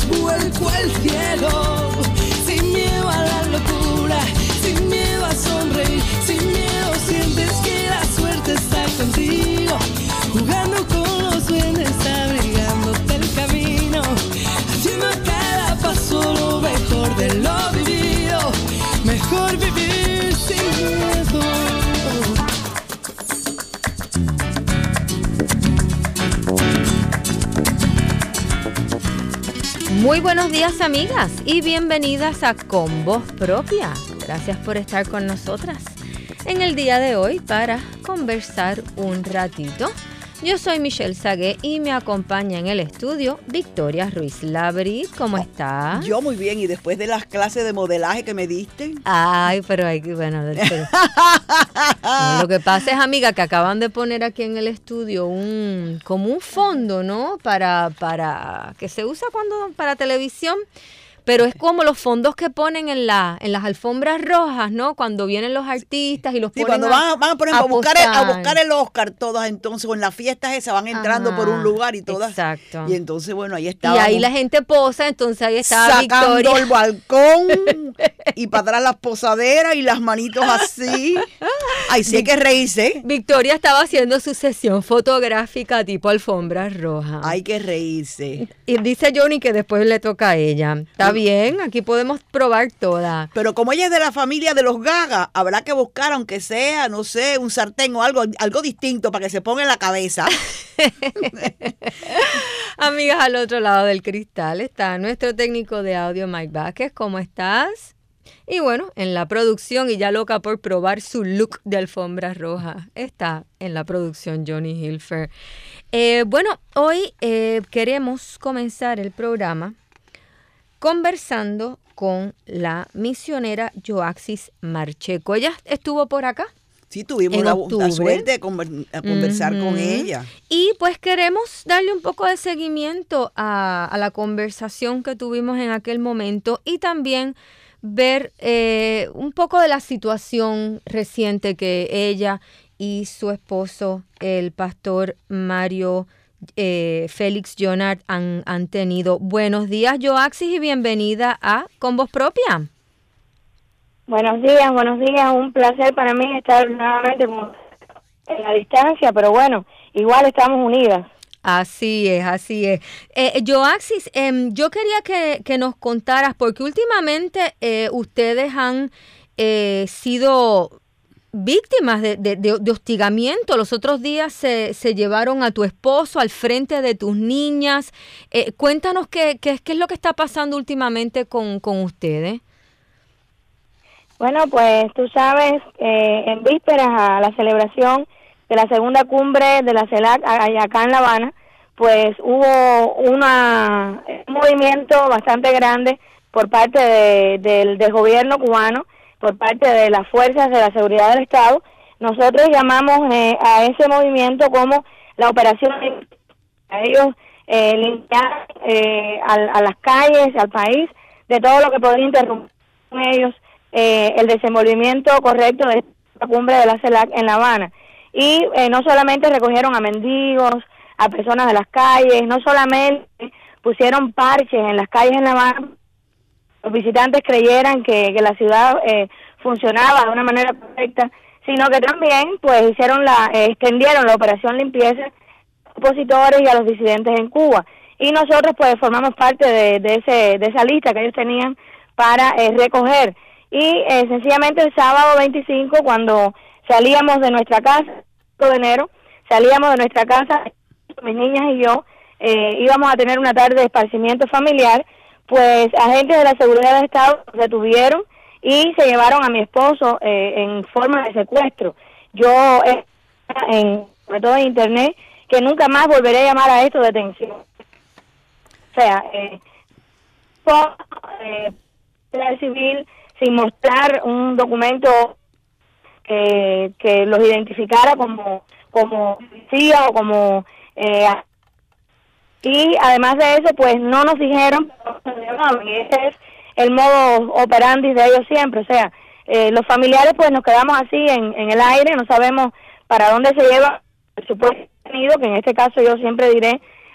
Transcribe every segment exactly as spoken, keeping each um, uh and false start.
brazos vuelco al cielo, sin miedo a la locura, sin miedo a sonreír, sin miedo sientes que la suerte está contigo, jugando con los duendes, abrigándote el camino, haciendo a cada paso lo mejor de lo vivido, mejor vivir sin miedo. Muy buenos días, amigas, y bienvenidas a Con Voz Propia. Gracias por estar con nosotras en el día de hoy para conversar un ratito. Yo soy Michelle Sagué y me acompaña en el estudio Victoria Ruiz Labrit. ¿Cómo estás? Yo muy bien, y después de las clases de modelaje que me diste. Ay, pero hay que, bueno, pero, no, lo que pasa es, amiga, que acaban de poner aquí en el estudio un como un fondo, ¿no? Para, para que se usa cuando para televisión. Pero es como los fondos que ponen en la en las alfombras rojas, ¿no? Cuando vienen los artistas y los sí, ponen cuando van, van por ejemplo, a, buscar el, a buscar el Oscar, todas entonces, o en las fiestas esas van entrando ah, por un lugar y todas. Exacto. Y entonces, bueno, ahí está. Y ahí la gente posa, entonces ahí estaba sacando Victoria. el balcón y para atrás las posaderas y las manitos así. Ay, sí hay que reírse. Victoria estaba haciendo su sesión fotográfica tipo alfombras rojas. Hay que reírse. Y dice Johnny que después le toca a ella. Está bien, aquí podemos probar todas. Pero como ella es de la familia de los gagas, habrá que buscar, aunque sea, no sé, un sartén o algo, algo distinto para que se ponga en la cabeza. Amigas, al otro lado del cristal está nuestro técnico de audio, Mike Vázquez. ¿Cómo estás? Y bueno, en la producción, y ya loca por probar su look de alfombra roja, está en la producción Johnny Hilfer. Eh, bueno, hoy eh, queremos comenzar el programa conversando con la misionera Yoaxis Marcheco. ¿Ella estuvo por acá? Sí, tuvimos la, la suerte de conver- a conversar uh-huh. con ella. Y pues queremos darle un poco de seguimiento a, a la conversación que tuvimos en aquel momento y también ver eh, un poco de la situación reciente que ella y su esposo, el pastor Mario eh, Félix Jonard, han, han tenido. Buenos días, Yoaxis, y bienvenida a Con Voz Propia. Buenos días, buenos días. Un placer para mí estar nuevamente en la distancia, pero bueno, igual estamos unidas. Así es, así es. Eh, Yoaxis, eh, yo quería que, que nos contaras, porque últimamente eh, ustedes han eh, sido víctimas de, de, de, de hostigamiento. Los otros días se, se llevaron a tu esposo al frente de tus niñas. Eh, cuéntanos qué, qué, qué es lo que está pasando últimamente con, con ustedes. Bueno, pues tú sabes, eh, en vísperas a la celebración de la segunda cumbre de la CELAC acá en La Habana, pues hubo una, un movimiento bastante grande por parte de, de, del gobierno cubano, por parte de las fuerzas de la seguridad del Estado. Nosotros llamamos eh, a ese movimiento como la operación, a ellos eh, limpiar eh, a, a las calles, al país, de todo lo que podría interrumpir con ellos eh, el desenvolvimiento correcto de esta cumbre de la CELAC en La Habana. Y eh, no solamente recogieron a mendigos, a personas de las calles, no solamente pusieron parches en las calles en La Habana, los visitantes creyeran que, que la ciudad eh, funcionaba de una manera correcta, sino que también pues hicieron la eh, extendieron la operación limpieza a los opositores y a los disidentes en Cuba. Y nosotros pues formamos parte de, de ese de esa lista que ellos tenían para eh, recoger. Y eh, sencillamente el sábado veinticinco, cuando salíamos de nuestra casa, de enero, salíamos de nuestra casa, mis niñas y yo, eh, íbamos a tener una tarde de esparcimiento familiar, pues agentes de la seguridad del Estado nos detuvieron y se llevaron a mi esposo eh, en forma de secuestro. Yo, eh, en, sobre todo en internet, que nunca más volveré a llamar a esto detención. O sea, eh, por, eh, civil, sin mostrar un documento que, que los identificara como como policía o como eh, y además de eso pues no nos dijeron, y ese es el modo operandi de ellos siempre, o sea, eh, los familiares pues nos quedamos así en, en el aire, no sabemos para dónde se lleva el supuesto detenido, que en este caso yo siempre diré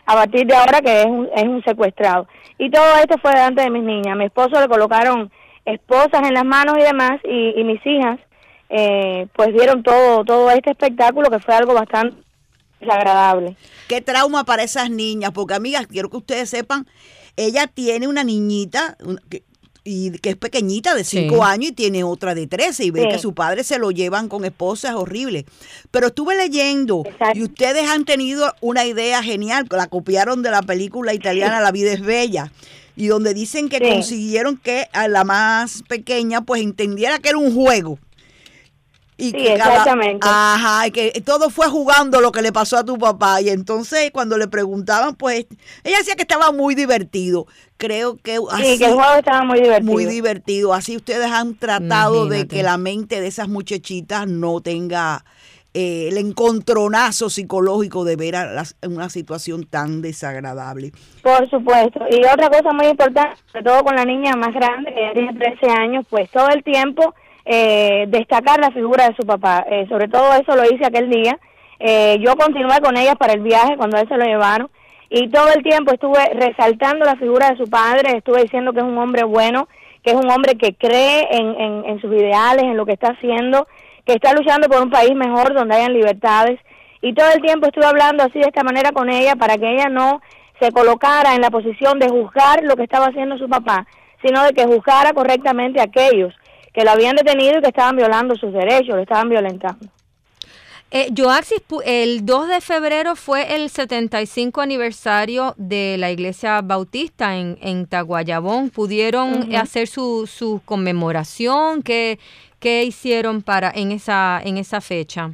a partir de ahora que es un, es un secuestrado. Y todo esto fue delante de mis niñas. A mi esposo le colocaron esposas en las manos y demás, y, y mis hijas eh, pues vieron todo, todo este espectáculo, que fue algo bastante desagradable. Qué trauma para esas niñas, porque amigas, quiero que ustedes sepan, ella tiene una niñita una, que, y que es pequeñita, de cinco sí. años, y tiene otra de trece, y ve sí. que su padre se lo llevan con esposas, horrible. Pero estuve leyendo, Exacto. y ustedes han tenido una idea genial, la copiaron de la película italiana sí. La vida es bella, y donde dicen que sí. consiguieron que a la más pequeña pues entendiera que era un juego. Y sí, que exactamente. Cada, ajá, y que todo fue jugando lo que le pasó a tu papá. Y entonces cuando le preguntaban, pues, ella decía que estaba muy divertido. Creo que así. Sí, que el juego estaba muy divertido. Muy divertido. Así ustedes han tratado Imagínate. de que la mente de esas muchachitas no tenga eh, el encontronazo psicológico de ver a la, una situación tan desagradable. Por supuesto. Y otra cosa muy importante, sobre todo con la niña más grande, que ya tiene trece años, pues todo el tiempo Eh, destacar la figura de su papá, eh, sobre todo eso lo hice aquel día. Eh, yo continué con ellas para el viaje cuando a él se lo llevaron, y todo el tiempo estuve resaltando la figura de su padre, estuve diciendo que es un hombre bueno, que es un hombre que cree en, en, en sus ideales, en lo que está haciendo, que está luchando por un país mejor donde hayan libertades, y todo el tiempo estuve hablando así de esta manera con ella para que ella no se colocara en la posición de juzgar lo que estaba haciendo su papá, sino de que juzgara correctamente a aquellos que lo habían detenido y que estaban violando sus derechos, lo estaban violentando. Eh, Yoaxis, el dos de febrero fue el setenta y cinco aniversario de la Iglesia Bautista en, en Taguayabón. ¿Pudieron uh-huh. hacer su, su conmemoración? ¿Qué, qué hicieron para en esa, en esa fecha?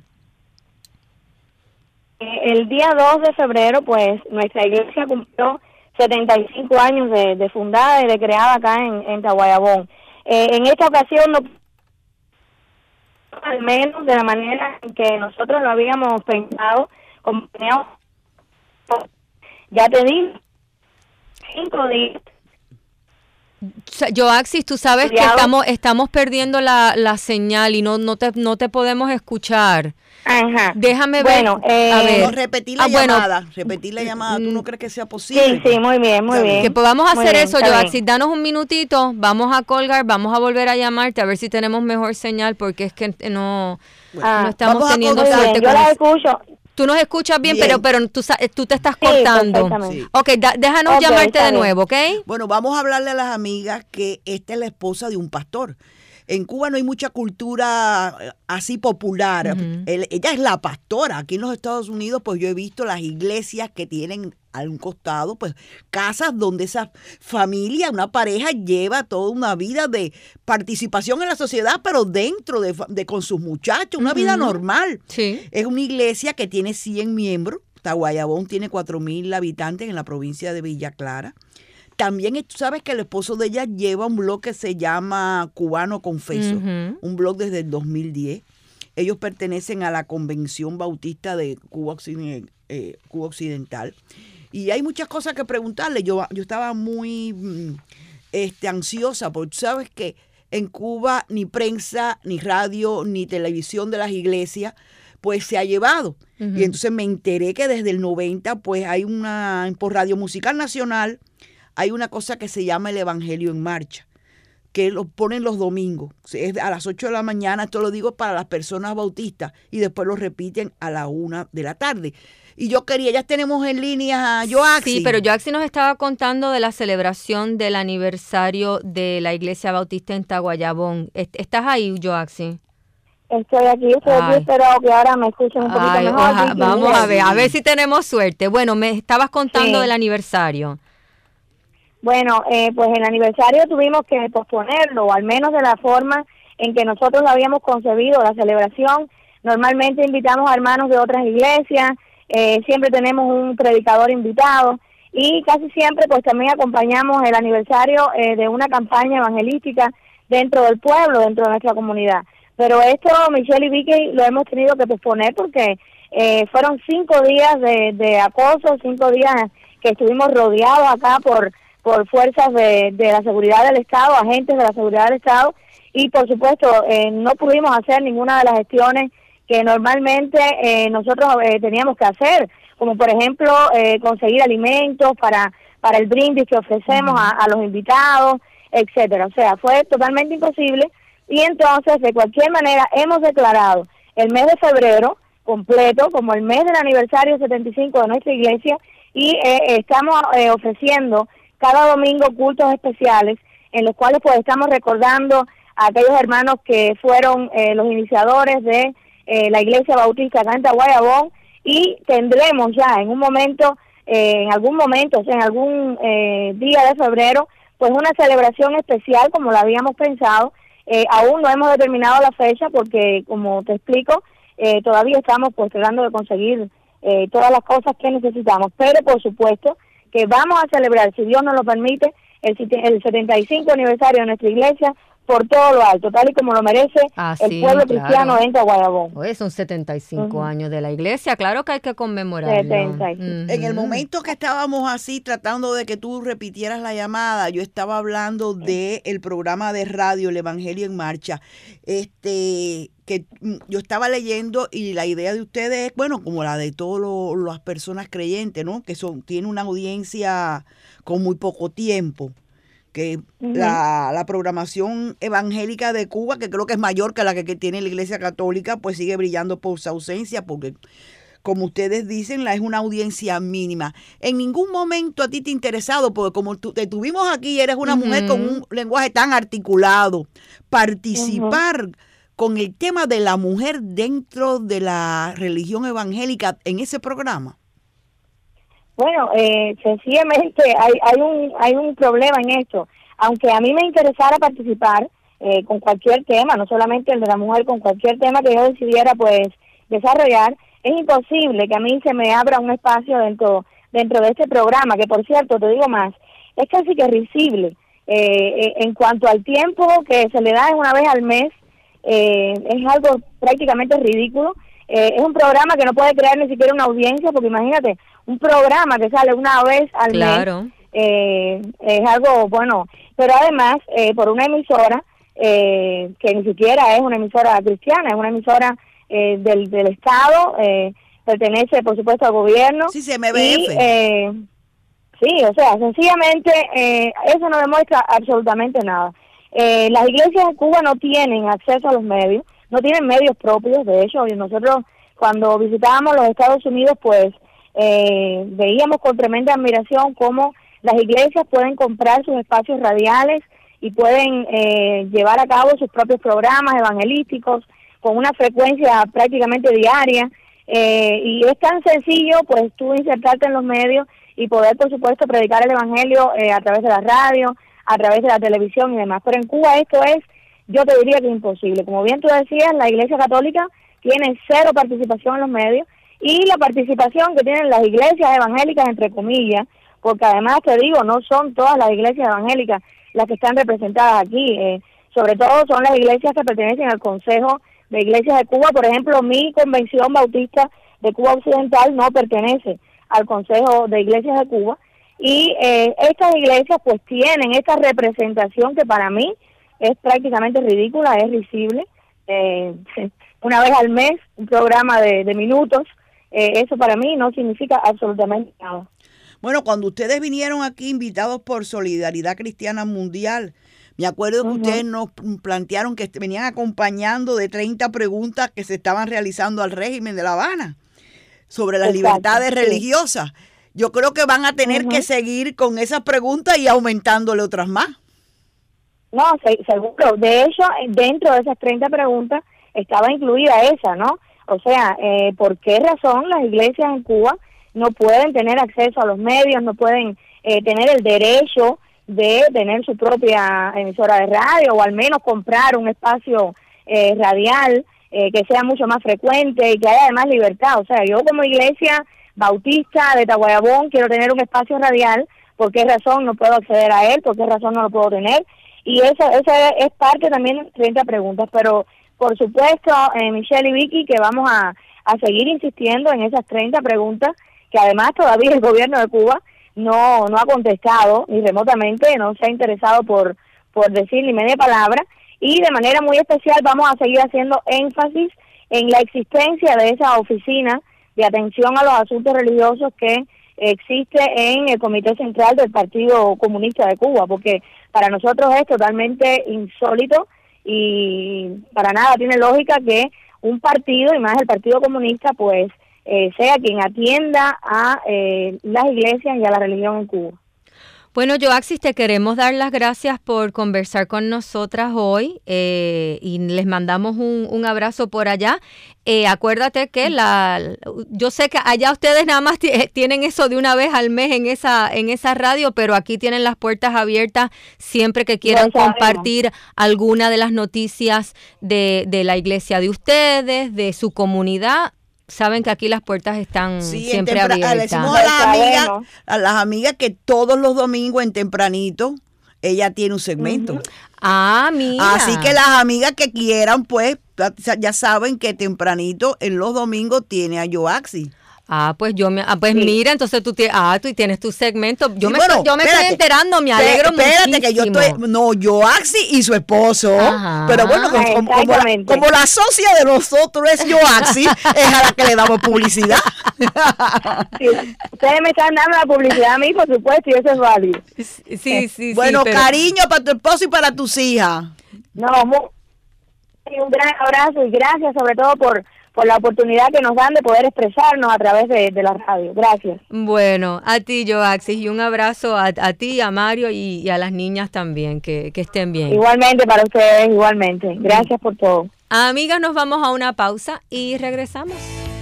El día dos de febrero, pues, nuestra iglesia cumplió setenta y cinco años de, de fundada y de creada acá en, en Taguayabón. Eh, en esta ocasión, no, al menos de la manera en que nosotros lo habíamos pensado, como teníamos, ya te digo, cinco días. Yoaxis, tú sabes que estamos estamos perdiendo la, la señal y no no te no te podemos escuchar. Ajá. Déjame bueno, ver. Eh, a ver. No, repetir la ah, llamada. Bueno. Repetir la llamada. ¿Tú no crees que sea posible? Sí, sí, muy bien, muy bien. Que podamos hacer bien, eso, Yoaxis. Danos un minutito. Vamos a colgar, vamos a volver a llamarte a ver si tenemos mejor señal, porque es que no, ah, no estamos teniendo suerte. Yo la escucho. Tú nos escuchas bien, bien. pero pero tú, tú te estás sí, cortando. Sí. Ok, da, déjanos okay, llamarte de bien. nuevo, ¿ok? Bueno, vamos a hablarle a las amigas que esta es la esposa de un pastor. En Cuba no hay mucha cultura así popular. Uh-huh. El, ella es la pastora. Aquí en los Estados Unidos, pues yo he visto las iglesias que tienen a un costado, pues casas donde esa familia, una pareja lleva toda una vida de participación en la sociedad, pero dentro de, de con sus muchachos, una uh-huh. vida normal. Sí. Es una iglesia que tiene cien miembros. Taguayabón tiene cuatro mil habitantes en la provincia de Villa Clara. También tú sabes que el esposo de ella lleva un blog que se llama Cubano Confeso, uh-huh. un blog desde el dos mil diez. Ellos pertenecen a la Convención Bautista de Cuba, Occident, eh, Cuba Occidental. Y hay muchas cosas que preguntarle. Yo, yo estaba muy este, ansiosa, porque tú sabes que en Cuba ni prensa, ni radio, ni televisión de las iglesias, pues se ha llevado. Uh-huh. Y entonces me enteré que desde el noventa, pues hay una, por Radio Musical Nacional, hay una cosa que se llama el Evangelio en Marcha, que lo ponen los domingos. Es a las ocho de la mañana, esto lo digo para las personas bautistas, y después lo repiten a la una de la tarde. Y yo quería, ya tenemos en línea a Yoaxis. Sí, pero Yoaxis nos estaba contando de la celebración del aniversario de la Iglesia Bautista en Taguayabón. ¿Estás ahí, Yoaxis? Estoy aquí, estoy Ay. aquí, pero que ahora me escuchen un poquito Ay, mejor. Oja, vamos a ver, a ver si tenemos suerte. Bueno, me estabas contando sí. del aniversario. Bueno, eh, pues el aniversario tuvimos que posponerlo, al menos de la forma en que nosotros lo habíamos concebido, la celebración. Normalmente invitamos a hermanos de otras iglesias, eh, siempre tenemos un predicador invitado y casi siempre pues también acompañamos el aniversario eh, de una campaña evangelística dentro del pueblo, dentro de nuestra comunidad. Pero esto, Michelle y Vicky, lo hemos tenido que posponer porque eh, fueron cinco días de, de acoso, cinco días que estuvimos rodeados acá por... por fuerzas de, de la seguridad del Estado, agentes de la seguridad del Estado, y por supuesto eh, no pudimos hacer ninguna de las gestiones que normalmente eh, nosotros eh, teníamos que hacer, como por ejemplo eh, conseguir alimentos para, para el brindis que ofrecemos uh-huh. a, a los invitados, etcétera. O sea, fue totalmente imposible y entonces de cualquier manera hemos declarado el mes de febrero completo como el mes del aniversario setenta y cinco de nuestra iglesia y eh, estamos eh, ofreciendo cada domingo cultos especiales en los cuales pues estamos recordando a aquellos hermanos que fueron eh, los iniciadores de eh, la iglesia bautista acá en Guayabón y tendremos ya en un momento, eh, en algún momento, o sea, en algún eh, día de febrero, pues una celebración especial como la habíamos pensado. Eh, aún no hemos determinado la fecha porque, como te explico, eh, todavía estamos pues tratando de conseguir eh, todas las cosas que necesitamos, pero por supuesto que vamos a celebrar, si Dios nos lo permite, el, el setenta y cinco aniversario de nuestra iglesia por todo lo alto, tal y como lo merece ah, el sí, pueblo cristiano claro. en Guayabón. Oye, son setenta y cinco uh-huh. años de la iglesia, claro que hay que conmemorarlo. setenta y cinco. Uh-huh. En el momento que estábamos así tratando de que tú repitieras la llamada, yo estaba hablando de el programa de radio El Evangelio en Marcha, este que yo estaba leyendo y la idea de ustedes es, bueno, como la de todas las personas creyentes, ¿no? Que son tiene una audiencia con muy poco tiempo. Que uh-huh. la, la programación evangélica de Cuba, que creo que es mayor que la que, que tiene la Iglesia Católica, pues sigue brillando por su ausencia, porque, como ustedes dicen, la es una audiencia mínima. En ningún momento a ti te ha interesado, porque como tú, te tuvimos aquí, eres una uh-huh. mujer con un lenguaje tan articulado, participar uh-huh. con el tema de la mujer dentro de la religión evangélica en ese programa. Bueno, eh, sencillamente hay, hay un hay un problema en esto. Aunque a mí me interesara participar eh, con cualquier tema, no solamente el de la mujer, con cualquier tema que yo decidiera pues desarrollar, es imposible que a mí se me abra un espacio dentro dentro de este programa, que por cierto, te digo más, es casi que risible. Eh, en cuanto al tiempo que se le da es una vez al mes, eh, es algo prácticamente ridículo. Eh, es un programa que no puede crear ni siquiera una audiencia, porque imagínate, un programa que sale una vez al claro. mes, eh, es algo bueno, pero además eh, por una emisora eh, que ni siquiera es una emisora cristiana, es una emisora eh, del, del Estado, eh, pertenece por supuesto al gobierno. Sí, C M B F. Y, eh, sí, o sea, sencillamente eh, eso no demuestra absolutamente nada. Eh, las iglesias de Cuba no tienen acceso a los medios, no tienen medios propios. De hecho, nosotros cuando visitábamos los Estados Unidos, pues eh, veíamos con tremenda admiración cómo las iglesias pueden comprar sus espacios radiales y pueden eh, llevar a cabo sus propios programas evangelísticos con una frecuencia prácticamente diaria. Eh, y es tan sencillo, pues, tú insertarte en los medios y poder, por supuesto, predicar el evangelio eh, a través de la radio, a través de la televisión y demás. Pero en Cuba esto es, yo te diría que es imposible. Como bien tú decías, la Iglesia Católica tiene cero participación en los medios, y la participación que tienen las iglesias evangélicas, entre comillas, porque además te digo, no son todas las iglesias evangélicas las que están representadas aquí, eh, sobre todo son las iglesias que pertenecen al Consejo de Iglesias de Cuba. Por ejemplo, mi convención bautista de Cuba Occidental no pertenece al Consejo de Iglesias de Cuba, y eh, estas iglesias pues tienen esta representación que para mí es prácticamente ridícula, es risible. Eh, una vez al mes, un programa de, de minutos, eh, eso para mí no significa absolutamente nada. Bueno, cuando ustedes vinieron aquí invitados por Solidaridad Cristiana Mundial, me acuerdo que uh-huh. ustedes nos plantearon que venían acompañando de treinta preguntas que se estaban realizando al régimen de La Habana sobre las Exacto, libertades sí. religiosas. Yo creo que van a tener uh-huh. que seguir con esas preguntas y aumentándole otras más. No, seguro. De hecho, dentro de esas treinta preguntas estaba incluida esa, ¿no? O sea, eh, ¿por qué razón las iglesias en Cuba no pueden tener acceso a los medios, no pueden eh, tener el derecho de tener su propia emisora de radio, o al menos comprar un espacio eh, radial eh, que sea mucho más frecuente y que haya además libertad? O sea, yo como iglesia bautista de Guayabón quiero tener un espacio radial, ¿por qué razón no puedo acceder a él? ¿Por qué razón no lo puedo tener? Y eso, eso es parte también de treinta preguntas, pero por supuesto, eh, Michelle y Vicky, que vamos a, a seguir insistiendo en esas treinta preguntas, que además todavía el gobierno de Cuba no no ha contestado ni remotamente, no se ha interesado por, por decir ni media palabra, y de manera muy especial vamos a seguir haciendo énfasis en la existencia de esa oficina de atención a los asuntos religiosos que existe en el Comité Central del Partido Comunista de Cuba, porque para nosotros es totalmente insólito y para nada tiene lógica que un partido, y más el Partido Comunista, pues eh, sea quien atienda a eh, las iglesias y a la religión en Cuba. Bueno, Yoaxis, te queremos dar las gracias por conversar con nosotras hoy eh, y les mandamos un, un abrazo por allá. Eh, acuérdate que la, yo sé que allá ustedes nada más t- tienen eso de una vez al mes en esa en esa radio, pero aquí tienen las puertas abiertas siempre que quieran compartir alguna de las noticias de, de la iglesia de ustedes, de su comunidad. Saben que aquí las puertas están sí, siempre tempra- abiertas. Le decimos a las amigas, a las amigas que todos los domingos en tempranito ella tiene un segmento. Uh-huh. Ah, mira. Así que las amigas que quieran, pues, ya saben que tempranito en los domingos tiene a Yoaxis. Ah, pues yo me, ah, pues sí. Mira, entonces tú tienes, ah, tú tienes tu segmento. Yo sí, me, bueno, estoy, yo me espérate, estoy enterando, me alegro mucho. Espérate muchísimo. que yo estoy, no, Yoaxis y su esposo, ajá, pero bueno, como, como, como, la, como la socia de nosotros es Yoaxis, es a la que le damos publicidad. Sí, ustedes me están dando la publicidad a mí, por supuesto, y eso es válido. Sí, sí, sí. Bueno, sí, pero... cariño para tu esposo y para tus hijas. No, muy, un gran abrazo y gracias sobre todo por por la oportunidad que nos dan de poder expresarnos a través de, de la radio. Gracias. Bueno, a ti, Yoaxis, y un abrazo a, a ti, a Mario y, y a las niñas también, que, que estén bien. Igualmente para ustedes, igualmente. Gracias por todo. Amigas, nos vamos a una pausa y regresamos.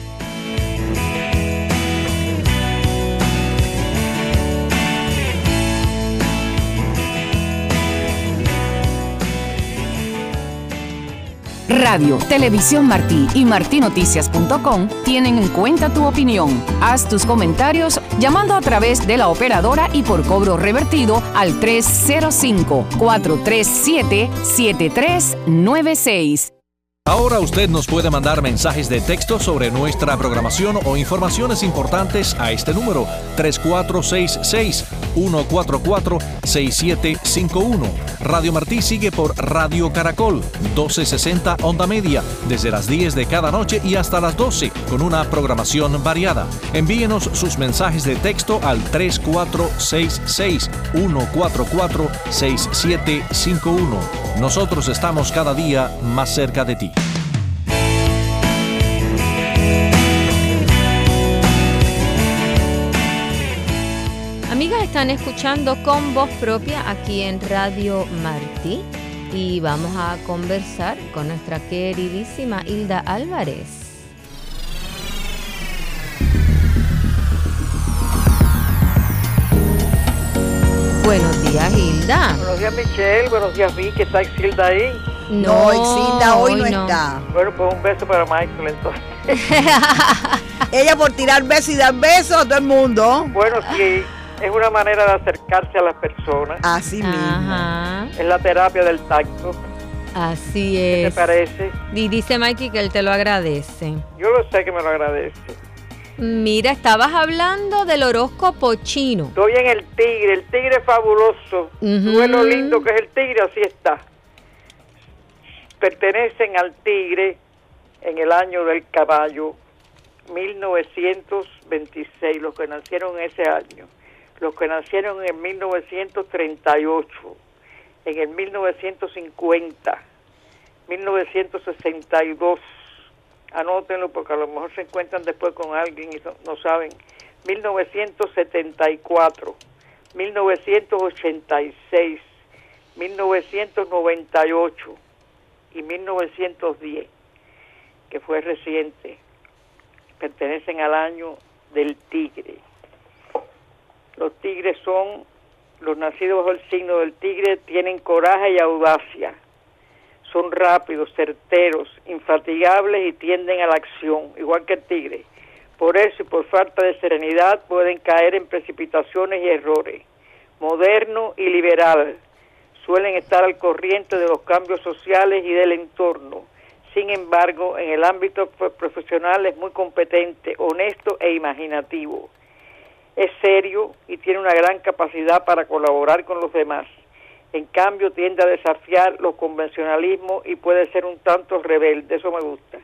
Radio, Televisión Martí y martí noticias punto com tienen en cuenta tu opinión. Haz tus comentarios llamando a través de la operadora y por cobro revertido al tres cero cinco, cuatro tres siete, siete tres nueve seis. Ahora usted nos puede mandar mensajes de texto sobre nuestra programación o informaciones importantes a este número tres cuatro seis seis, uno cuatro cuatro, seis siete cinco uno. Radio Martí sigue por Radio Caracol, doce sesenta onda media, desde las diez de cada noche y hasta las doce, con una programación variada. Envíenos sus mensajes de texto al tres cuatro seis seis, uno cuatro cuatro, seis siete cinco uno. Nosotros estamos cada día más cerca de ti. Amigas, están escuchando Con Voz Propia aquí en Radio Martí y vamos a conversar con nuestra queridísima Hilda Álvarez. Buenos días, Hilda. Buenos días, Michelle. Buenos días, Vicky. ¿Está Exilda ahí? No, Exilda hoy no, no está. Bueno, pues un beso para Michael entonces. Ella por tirar besos y dar besos a todo el mundo. Bueno, sí, es una manera de acercarse a las personas. Así mismo. Ajá. Es la terapia del tacto. Así es. ¿Qué te parece? Y dice Mikey que él te lo agradece. Yo lo sé que me lo agradece. Mira, estabas hablando del horóscopo chino. Estoy en el tigre, el tigre fabuloso. Uh-huh. ¿Tú ves lo lindo que es el tigre? Así está. Pertenecen al tigre en el año del caballo, mil novecientos veintiséis, los que nacieron en ese año. Los que nacieron en mil novecientos treinta y ocho, en el mil novecientos cincuenta, mil novecientos sesenta y dos, anótenlo porque a lo mejor se encuentran después con alguien y no, no saben, mil novecientos setenta y cuatro, mil novecientos ochenta y seis, mil novecientos noventa y ocho y mil novecientos diez, que fue reciente, pertenecen al año del tigre. Los tigres son, los nacidos bajo el signo del tigre tienen coraje y audacia. Son rápidos, certeros, infatigables y tienden a la acción, igual que el tigre. Por eso y por falta de serenidad pueden caer en precipitaciones y errores. Moderno y liberal, suelen estar al corriente de los cambios sociales y del entorno. Sin embargo, en el ámbito profesional es muy competente, honesto e imaginativo. Es serio y tiene una gran capacidad para colaborar con los demás. En cambio, tiende a desafiar los convencionalismos y puede ser un tanto rebelde, eso me gusta.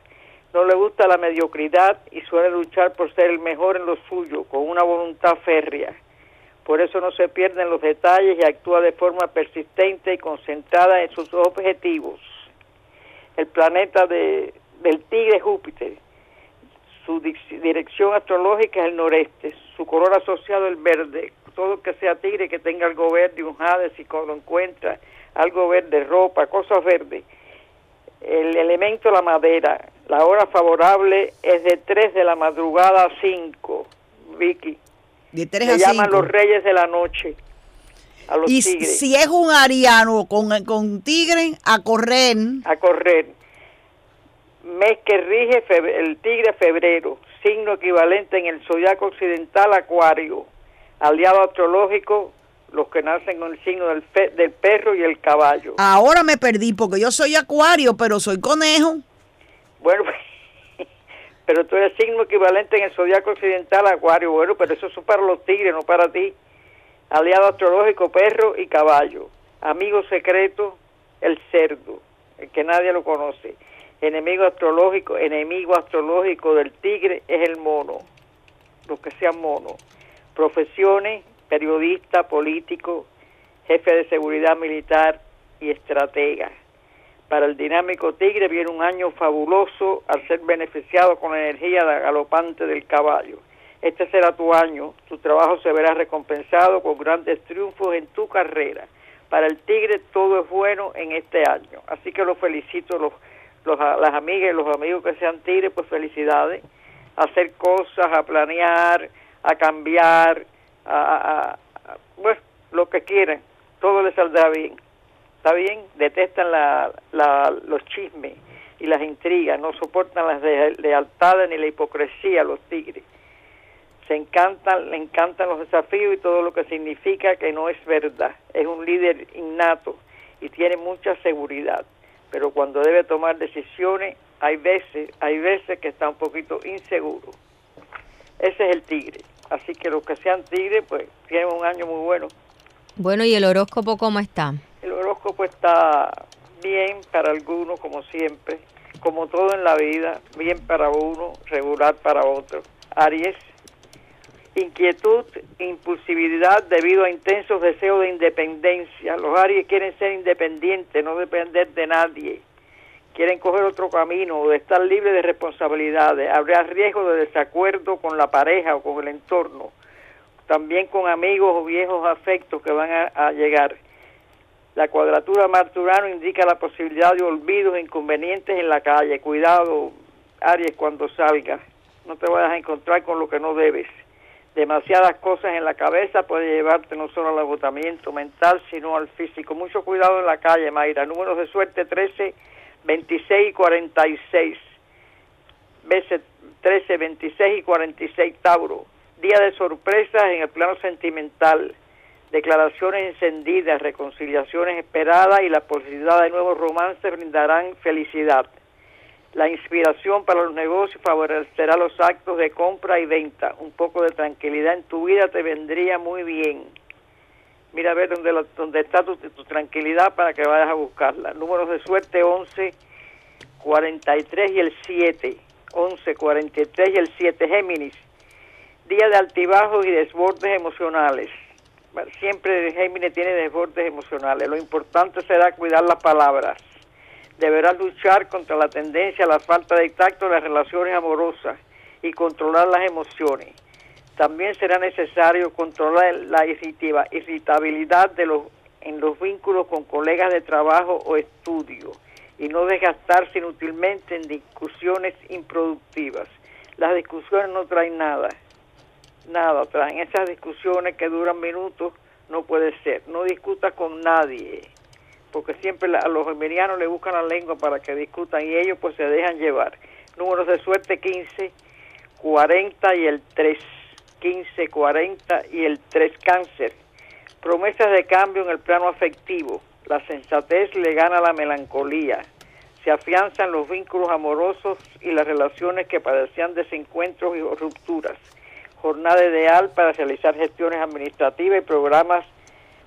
No le gusta la mediocridad y suele luchar por ser el mejor en lo suyo, con una voluntad férrea. Por eso no se pierde en los detalles y actúa de forma persistente y concentrada en sus objetivos. El planeta de, del Tigre es Júpiter. Su dirección astrológica es el noreste. Su color asociado es el verde. Todo que sea tigre, que tenga algo verde, un jade, si lo encuentra, algo verde, ropa, cosas verdes. El elemento la madera. La hora favorable es de tres de la madrugada a cinco, Vicky. De tres Le a llaman cinco. los reyes de la noche a los Y tigres. si es un ariano con, con tigre, a correr. A correr. Mes que rige febre, el tigre febrero, signo equivalente en el zodiaco occidental Acuario. Aliado astrológico, los que nacen con el signo del, fe, del perro y el caballo. Ahora me perdí porque yo soy acuario, pero soy conejo. Bueno, pero tú eres signo equivalente en el zodiaco occidental Acuario. Bueno, pero eso es para los tigres, no para ti. Aliado astrológico, perro y caballo. Amigo secreto, el cerdo, el que nadie lo conoce. Enemigo astrológico, enemigo astrológico del tigre es el mono, los que sean monos. Profesiones, periodista, político, jefe de seguridad militar y estratega. Para el dinámico tigre viene un año fabuloso al ser beneficiado con la energía galopante del caballo. Este será tu año, tu trabajo se verá recompensado con grandes triunfos en tu carrera. Para el tigre todo es bueno en este año, así que los felicito, los, los, las amigas y los amigos que sean tigres, pues felicidades, a hacer cosas, a planear, a cambiar, a, a, a, bueno, lo que quieran, todo les saldrá bien. ¿Está bien? Detestan la, la, los chismes y las intrigas, no soportan las de, lealtades ni la hipocresía a los tigres. Se encantan, le encantan los desafíos y todo lo que significa que no es verdad. Es un líder innato y tiene mucha seguridad, pero cuando debe tomar decisiones, hay veces, hay veces que está un poquito inseguro. Ese es el tigre. Así que los que sean tigres, pues, tienen un año muy bueno. Bueno, ¿y el horóscopo cómo está? El horóscopo está bien para algunos, como siempre, como todo en la vida, bien para uno, regular para otro. Aries, inquietud, impulsividad debido a intensos deseos de independencia. Los Aries quieren ser independientes, no depender de nadie. Quieren coger otro camino, de estar libres de responsabilidades. Habrá riesgo de desacuerdo con la pareja o con el entorno. También con amigos o viejos afectos que van a, a llegar. La cuadratura Marte-Urano indica la posibilidad de olvidos e inconvenientes en la calle. Cuidado, Aries, cuando salgas. No te vayas a encontrar con lo que no debes. Demasiadas cosas en la cabeza puede llevarte no solo al agotamiento mental, sino al físico. Mucho cuidado en la calle, Mayra. Números de suerte trece, veintiséis y cuarenta y seis. Veces trece, veintiséis y cuarenta y seis, Tauro. Día de sorpresas en el plano sentimental. Declaraciones encendidas, reconciliaciones esperadas y la posibilidad de nuevos romances brindarán felicidad. La inspiración para los negocios favorecerá los actos de compra y venta. Un poco de tranquilidad en tu vida te vendría muy bien. Mira a ver dónde, la, dónde está tu, tu tranquilidad para que vayas a buscarla. Números de suerte once, cuarenta y tres y el siete. once, cuarenta y tres y el siete, Géminis. Día de altibajos y desbordes emocionales. Siempre Géminis tiene desbordes emocionales. Lo importante será cuidar las palabras. Deberás luchar contra la tendencia a la falta de tacto en las relaciones amorosas y controlar las emociones. También será necesario controlar la irritiva, irritabilidad de los, en los vínculos con colegas de trabajo o estudio y no desgastarse inútilmente en discusiones improductivas. Las discusiones no traen nada. Nada, traen esas discusiones que duran minutos, no puede ser. No discutas con nadie, porque siempre la, a los geminianos le buscan la lengua para que discutan y ellos pues se dejan llevar. Números de suerte quince, cuarenta y el tres. quince, cuarenta y el tres, Cáncer. Promesas de cambio en el plano afectivo. La sensatez le gana a la melancolía. Se afianzan los vínculos amorosos y las relaciones que padecían desencuentros y rupturas. Jornada ideal para realizar gestiones administrativas y programas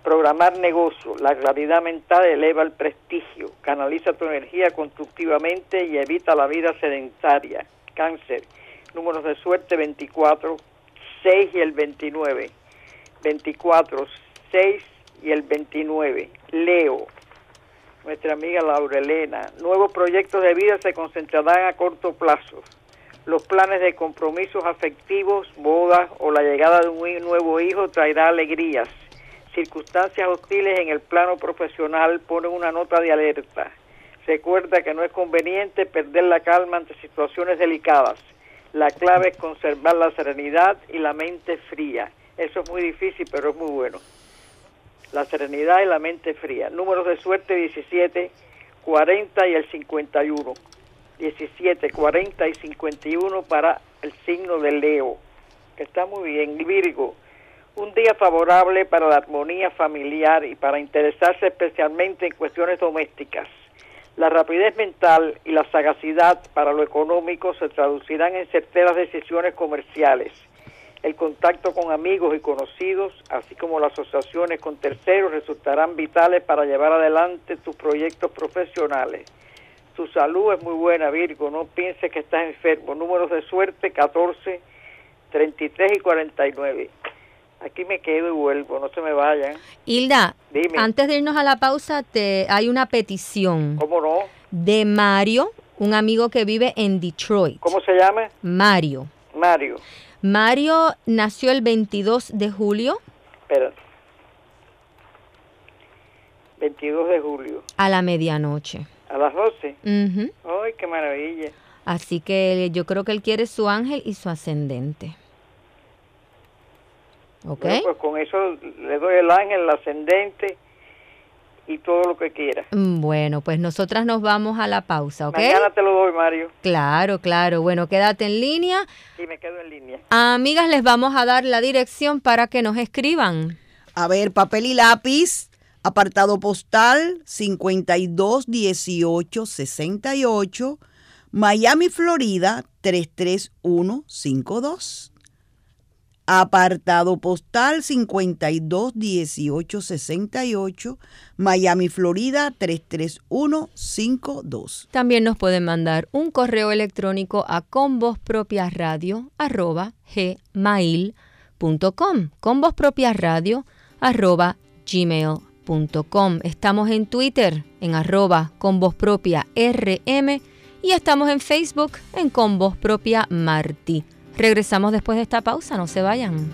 Programar negocio. La claridad mental eleva el prestigio. Canaliza tu energía constructivamente y evita la vida sedentaria. Cáncer. Números de suerte veinticuatro, seis y el veintinueve. veinticuatro, seis y el veintinueve. Leo. Nuestra amiga Laurelena. Nuevos proyectos de vida se concentrarán a corto plazo. Los planes de compromisos afectivos, bodas o la llegada de un nuevo hijo traerá alegrías. Circunstancias hostiles en el plano profesional ponen una nota de alerta. Recuerda que no es conveniente perder la calma ante situaciones delicadas. La clave es conservar la serenidad y la mente fría. Eso es muy difícil, pero es muy bueno. La serenidad y la mente fría. Números de suerte diecisiete, cuarenta y el cincuenta y uno. diecisiete, cuarenta y cincuenta y uno para el signo de Leo, que está muy bien. Virgo, un día favorable para la armonía familiar y para interesarse especialmente en cuestiones domésticas. La rapidez mental y la sagacidad para lo económico se traducirán en certeras decisiones comerciales. El contacto con amigos y conocidos, así como las asociaciones con terceros, resultarán vitales para llevar adelante tus proyectos profesionales. Tu salud es muy buena, Virgo, no pienses que estás enfermo. Números de suerte catorce, treinta y tres y cuarenta y nueve. Aquí me quedo y vuelvo, no se me vayan. Hilda, Dime. Antes de irnos a la pausa, te hay una petición. ¿Cómo no? De Mario, un amigo que vive en Detroit. ¿Cómo se llama? Mario. Mario. Mario nació el veintidós de julio. Espérate. veintidós de julio. A la medianoche. ¿A las doce? Uh-huh. ¡Ay, qué maravilla! Así que yo creo que él quiere su ángel y su ascendente. ¿Ok? Bueno, pues con eso le doy el ángel, el ascendente y todo lo que quiera. Bueno, pues nosotras nos vamos a la pausa, ¿ok? Mañana te lo doy, Mario. Claro, claro. Bueno, quédate en línea. Sí, me quedo en línea. Amigas, les vamos a dar la dirección para que nos escriban. A ver, papel y lápiz, apartado postal cincuenta y dos dieciocho sesenta y ocho, Miami, Florida tres tres uno cinco dos. Apartado postal cincuenta y dos dieciocho sesenta y ocho, Miami, Florida tres tres uno cinco dos. También nos pueden mandar un correo electrónico a convozpropiaradio arroba gmail punto com. convozpropiaradio arroba gmail punto com. Estamos en Twitter en arroba convozpropiarm y estamos en Facebook en convozpropiamarti. Regresamos después de esta pausa, no se vayan.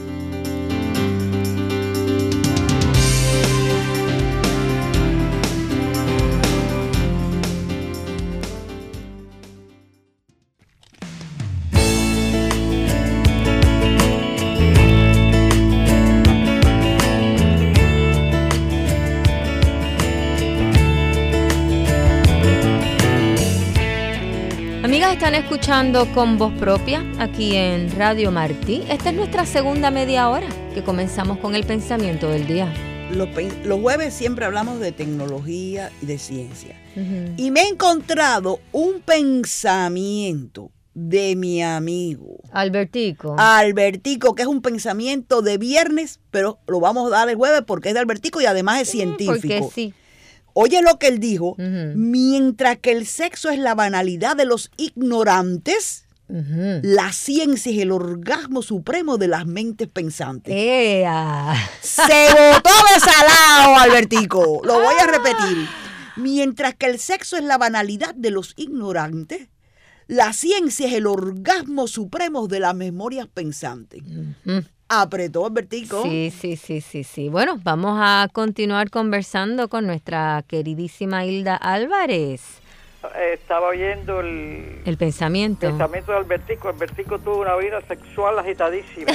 Amigas, están escuchando Con Voz Propia aquí en Radio Martí. Esta es nuestra segunda media hora que comenzamos con el pensamiento del día. Los, los jueves siempre hablamos de tecnología y de ciencia. Uh-huh. Y me he encontrado un pensamiento de mi amigo Albertico. Albertico, que es un pensamiento de viernes, pero lo vamos a dar el jueves porque es de Albertico y además es científico. Porque sí. Oye lo que él dijo, Uh-huh. mientras que el sexo es la banalidad de los ignorantes, Uh-huh. la ciencia es el orgasmo supremo de las mentes pensantes. ¡Ea! Se botó de salado, Albertico. Lo voy a repetir. Mientras que el sexo es la banalidad de los ignorantes, la ciencia es el orgasmo supremo de las memorias pensantes. Uh-huh. Apretó, Albertico. Sí, sí, sí, sí, sí. Bueno, vamos a continuar conversando con nuestra queridísima Hilda Álvarez. Eh, estaba oyendo el El pensamiento. pensamiento de Albertico. Albertico tuvo una vida sexual agitadísima.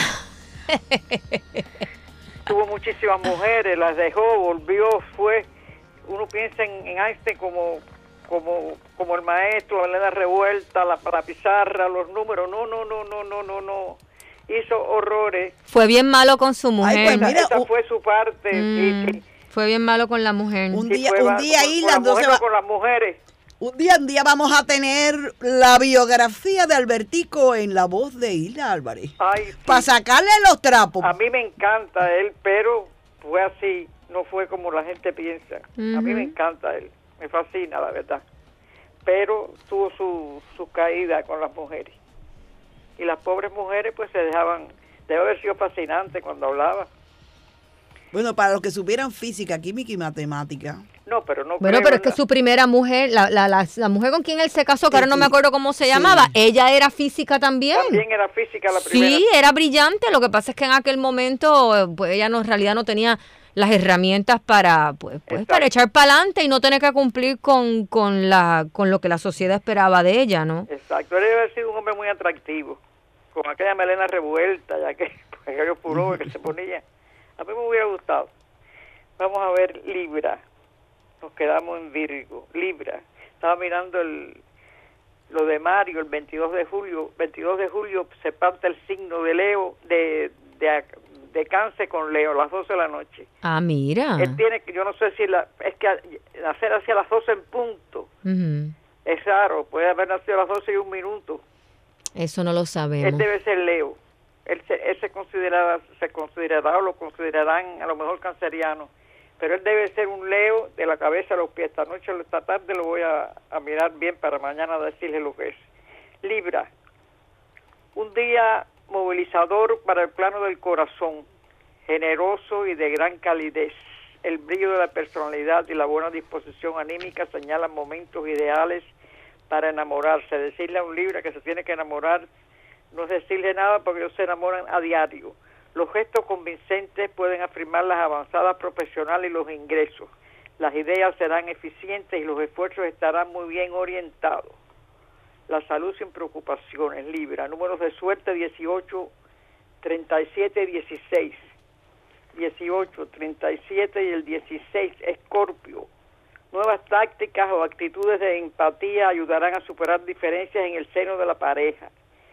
Tuvo muchísimas mujeres, las dejó, volvió, fue. Uno piensa en, en Einstein como, como, como el maestro, la melena revuelta, la, la pizarra, los números. No, no, no, no, no, no, no. Hizo horrores. Fue bien malo con su mujer. Ay, pues mira, Esa u- fue su parte. Mm, y- y- fue bien malo con la mujer. Un y día, fue un va- día con- ahí con las las dos se mujeres, va- con las mujeres. Un día, un día vamos a tener la biografía de Albertico en la voz de Hilda Álvarez. Ay, sí. Para sacarle los trapos. A mí me encanta él, pero fue así, no fue como la gente piensa. Uh-huh. A mí me encanta él, me fascina, la verdad. Pero tuvo su, su caída con las mujeres. Y las pobres mujeres pues se dejaban, debe haber sido fascinante cuando hablaba. Bueno, para los que supieran física, química y matemática. No, pero no Bueno, pero es que su primera mujer, la, la, la, la mujer con quien él se casó, que ahora no me acuerdo cómo se sí. llamaba, ella era física también. También era física la primera. Sí, era brillante, lo que pasa es que en aquel momento pues ella no, en realidad no tenía las herramientas para pues, pues para echar para adelante y no tener que cumplir con, con, la, con lo que la sociedad esperaba de ella, ¿no? Exacto, él debe haber sido un hombre muy atractivo, con aquella melena revuelta, ya que aquellos puros que se ponía. A mí me hubiera gustado. Vamos a ver Libra. Nos quedamos en Virgo. Libra. Estaba mirando el lo de Mario el veintidós de julio. veintidós de julio se parte el signo de Leo, de, de, de Cáncer con Leo, a las doce de la noche. Ah, mira. Él tiene, yo no sé si la, es que nacer hacia las doce en punto. Uh-huh. Es raro, puede haber nacido a las doce y un minuto. Eso no lo sabemos. Él debe ser Leo. Él se, él se considera, se considerará o lo considerarán a lo mejor canceriano, pero él debe ser un Leo de la cabeza a los pies. Esta noche o esta tarde lo voy a, a mirar bien para mañana decirle lo que es. Libra, un día movilizador para el plano del corazón, generoso y de gran calidez. El brillo de la personalidad y la buena disposición anímica señalan momentos ideales para enamorarse. Decirle a un Libra que se tiene que enamorar no es decirle nada porque ellos se enamoran a diario. Los gestos convincentes pueden afirmar las avanzadas profesionales y los ingresos. Las ideas serán eficientes y los esfuerzos estarán muy bien orientados. La salud sin preocupaciones, Libra. Números de suerte dieciocho, treinta y siete, dieciséis. dieciocho, treinta y siete y el dieciséis, Escorpio. Nuevas tácticas o actitudes de empatía ayudarán a superar diferencias en el seno de la pareja.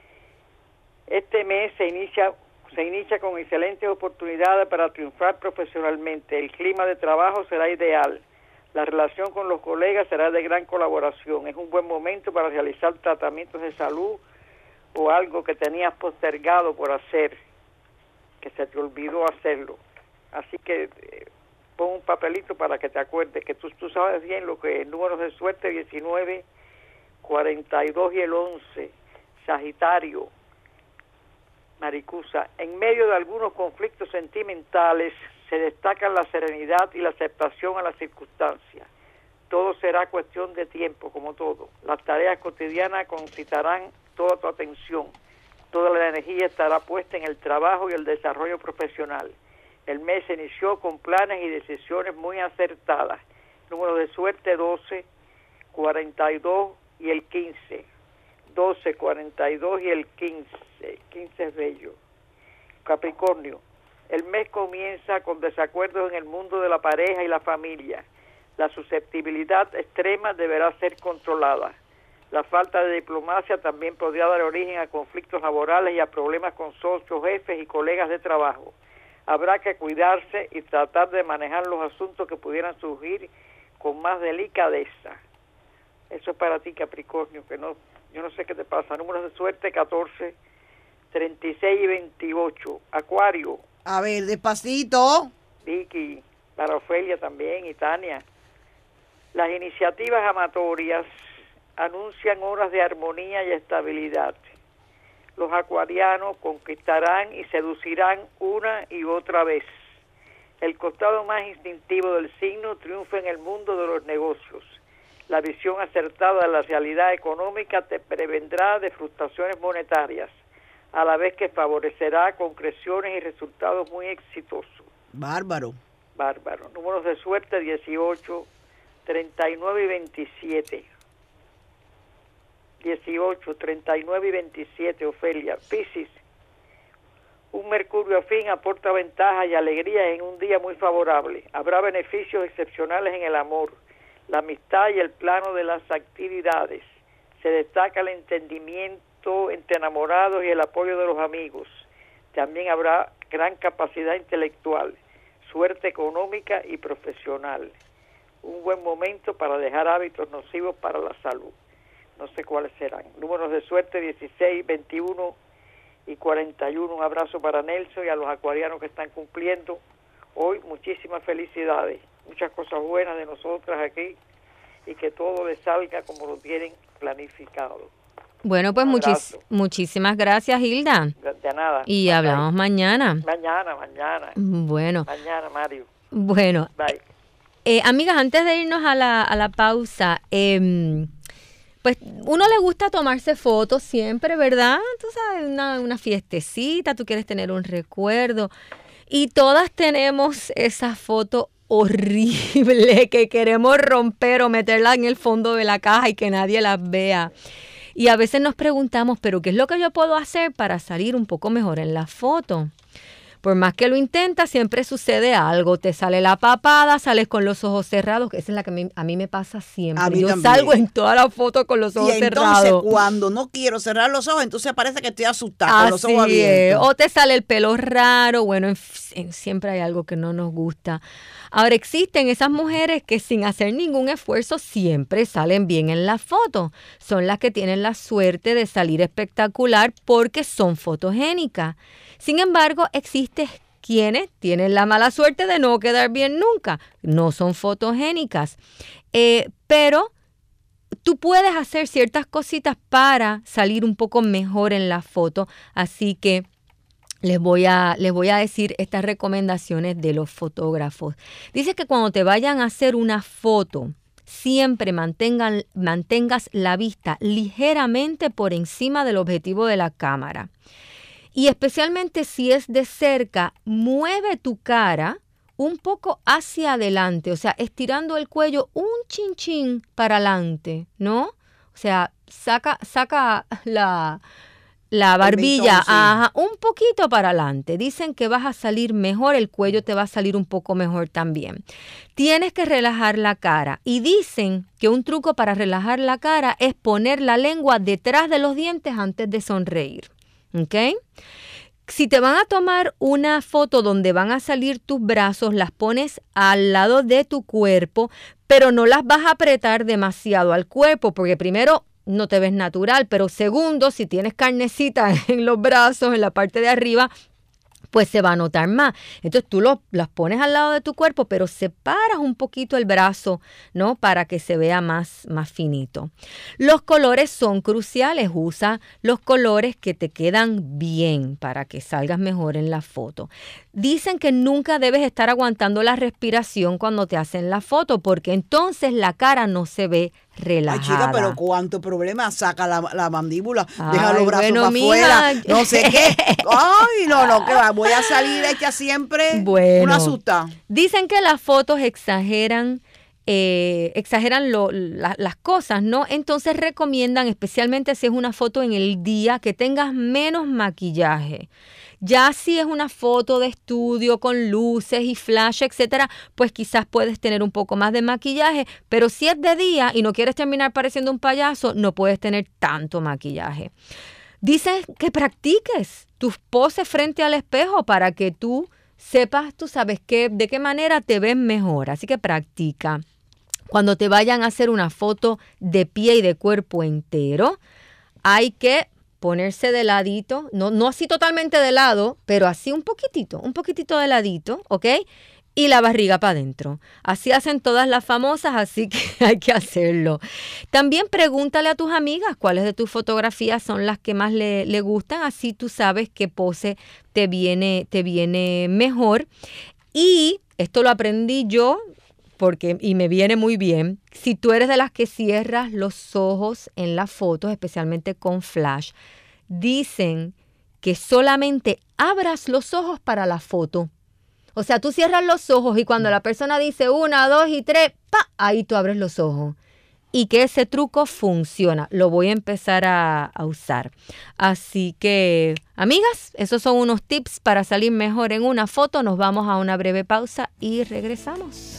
Este mes se inicia se inicia con excelentes oportunidades para triunfar profesionalmente. El clima de trabajo será ideal. La relación con los colegas será de gran colaboración. Es un buen momento para realizar tratamientos de salud o algo que tenías postergado por hacer, que se te olvidó hacerlo. Así que eh, pon un papelito para que te acuerdes, que tú, tú sabes bien lo que es. Números de suerte diecinueve, cuarenta y dos y el once. Sagitario. Maricusa, en medio de algunos conflictos sentimentales se destacan la serenidad y la aceptación a las circunstancias. Todo será cuestión de tiempo, como todo. Las tareas cotidianas concitarán toda tu atención. Toda la energía estará puesta en el trabajo y el desarrollo profesional. El mes se inició con planes y decisiones muy acertadas. Número de suerte doce, cuarenta y dos y el quince. doce, cuarenta y dos y el quince. quince es bello. Capricornio, el mes comienza con desacuerdos en el mundo de la pareja y la familia. La susceptibilidad extrema deberá ser controlada. La falta de diplomacia también podría dar origen a conflictos laborales y a problemas con socios, jefes y colegas de trabajo. Habrá que cuidarse y tratar de manejar los asuntos que pudieran surgir con más delicadeza. Eso es para ti, Capricornio, que no, yo no sé qué te pasa. Números de suerte catorce, treinta y seis y veintiocho. Acuario. A ver, despacito. Vicky, para Ofelia también y Tania. Las iniciativas amatorias anuncian horas de armonía y estabilidad. Los acuarianos conquistarán y seducirán una y otra vez. El costado más instintivo del signo triunfa en el mundo de los negocios. La visión acertada de la realidad económica te prevendrá de frustraciones monetarias, a la vez que favorecerá concreciones y resultados muy exitosos. Bárbaro. Bárbaro. Números de suerte dieciocho, treinta y nueve y veintisiete. dieciocho, treinta y nueve y veintisiete, Ofelia. Piscis, un Mercurio afín aporta ventajas y alegría en un día muy favorable. Habrá beneficios excepcionales en el amor, la amistad y el plano de las actividades. Se destaca el entendimiento entre enamorados y el apoyo de los amigos. También habrá gran capacidad intelectual, suerte económica y profesional. Un buen momento para dejar hábitos nocivos para la salud. No sé cuáles serán. Números de suerte dieciséis, veintiuno y cuarenta y uno. Un abrazo para Nelson y a los acuarianos que están cumpliendo. hoy muchísimas felicidades, muchas cosas buenas de nosotras aquí y que todo les salga como lo tienen planificado. Bueno, pues muchis, muchísimas gracias, Hilda. De nada. Y Bye, hablamos bye. mañana. Mañana, mañana. Bueno. Mañana, Mario. Bueno. Bye. Eh, amigas, antes de irnos a la, a la pausa, eh, pues uno le gusta tomarse fotos siempre, ¿verdad? Tú sabes, una, una fiestecita, tú quieres tener un recuerdo. Y todas tenemos esa foto horrible que queremos romper o meterla en el fondo de la caja y que nadie la vea. Y a veces nos preguntamos, ¿pero qué es lo que yo puedo hacer para salir un poco mejor en la foto? Por más que lo intentas, siempre sucede algo. Te sale la papada, sales con los ojos cerrados, que esa es la que a mí, a mí me pasa siempre. A mí yo también. salgo en todas las fotos con los ojos y entonces, cerrados. cuando no quiero cerrar los ojos, entonces parece que estoy asustada con los Así ojos es. abiertos. O te sale el pelo raro. Bueno, en, en, siempre hay algo que no nos gusta. Ahora, existen esas mujeres que sin hacer ningún esfuerzo siempre salen bien en la foto. Son las que tienen la suerte de salir espectacular porque son fotogénicas. Sin embargo, existe quienes tienen la mala suerte de no quedar bien nunca. No son fotogénicas. Eh, pero tú puedes hacer ciertas cositas para salir un poco mejor en la foto. Así que les voy a, les voy a decir estas recomendaciones de los fotógrafos. Dice que cuando te vayan a hacer una foto, siempre mantengan, mantengas la vista ligeramente por encima del objetivo de la cámara. Y especialmente si es de cerca, mueve tu cara un poco hacia adelante, o sea, estirando el cuello un chinchín para adelante, ¿no? O sea, saca, saca la, la barbilla mentón, sí. ajá, un poquito para adelante. Dicen que vas a salir mejor, el cuello te va a salir un poco mejor también. Tienes que relajar la cara y dicen que un truco para relajar la cara es poner la lengua detrás de los dientes antes de sonreír. ¿Ok? Si te van a tomar una foto donde van a salir tus brazos, las pones al lado de tu cuerpo, pero no las vas a apretar demasiado al cuerpo, porque primero no te ves natural, pero segundo, si tienes carnecita en los brazos, en la parte de arriba, pues se va a notar más. Entonces tú lo, las pones al lado de tu cuerpo, pero separas un poquito el brazo, ¿no? Para que se vea más, más finito. Los colores son cruciales. Usa los colores que te quedan bien para que salgas mejor en la foto. Dicen que nunca debes estar aguantando la respiración cuando te hacen la foto, porque entonces la cara no se ve relajada. Ay, chica, pero cuánto problema, saca la, la mandíbula, Ay, deja los brazos bueno, para mija. afuera, no sé qué. Ay, no, no, que va, voy a salir hecha siempre Bueno, una asusta. Dicen que las fotos exageran Eh, exageran lo, la, las cosas, ¿no? Entonces recomiendan, especialmente si es una foto en el día, que tengas menos maquillaje. Ya si es una foto de estudio con luces y flash, etcétera, pues quizás puedes tener un poco más de maquillaje, pero si es de día y no quieres terminar pareciendo un payaso, no puedes tener tanto maquillaje. Dicen que practiques tus poses frente al espejo para que tú sepas, tú sabes que, de qué manera te ves mejor. Así que practica. Cuando te vayan a hacer una foto de pie y de cuerpo entero, hay que ponerse de ladito, no, no así totalmente de lado, pero así un poquitito, un poquitito de ladito, ¿ok? Y la barriga para adentro. Así hacen todas las famosas, así que hay que hacerlo. También pregúntale a tus amigas cuáles de tus fotografías son las que más le, le gustan, así tú sabes qué pose te viene, te viene mejor. Y esto lo aprendí yo, porque, y me viene muy bien, si tú eres de las que cierras los ojos en las fotos, especialmente con flash, dicen que solamente abras los ojos para la foto. O sea, tú cierras los ojos y cuando la persona dice una, dos y tres, ¡pa! Ahí tú abres los ojos. Y que ese truco funciona. Lo voy a empezar a, a usar. Así que, amigas, esos son unos tips para salir mejor en una foto. Nos vamos a una breve pausa y regresamos.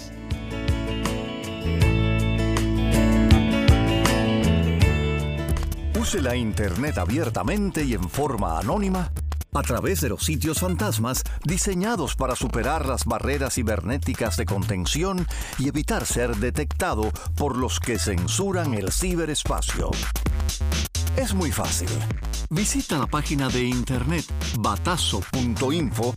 Use la Internet abiertamente y en forma anónima a través de los sitios fantasmas diseñados para superar las barreras cibernéticas de contención y evitar ser detectado por los que censuran el ciberespacio. Es muy fácil. Visita la página de internet batazo punto info